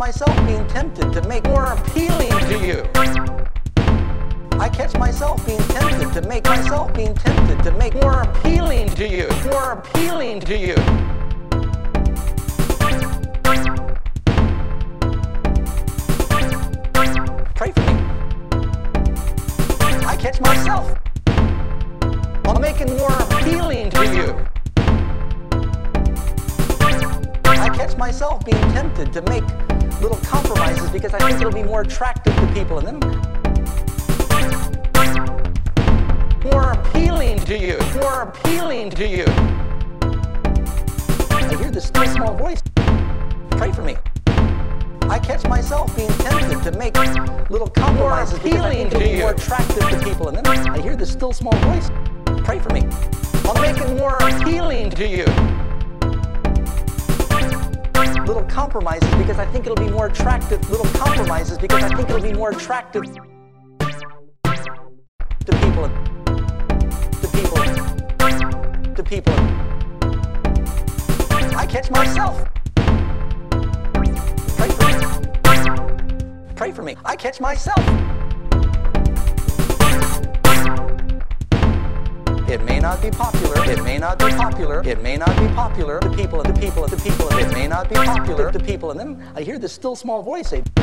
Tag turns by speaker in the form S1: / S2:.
S1: myself being tempted to make more appealing to you. I catch myself being tempted to make more appealing to you. More appealing to you. Pray for me. I catch myself on making more appealing to you. I catch myself being tempted to make little compromises because I think it'll be more attractive to people, and then more appealing to you. More appealing to you. I hear this still small voice. Pray for me. I catch myself being tempted to make little compromises because I think it'll be more attractive to people, and then I hear this still small voice. Pray for me. I'm making more appealing to you. Little compromises because I think it'll be more attractive. Little compromises because I think it'll be more attractive to people. To people. I catch myself. Pray for me. Pray for me. I catch myself. It may not be popular. It may not be popular. It may not be popular. The people. It may not be popular. The people. And then I hear this still small voice say,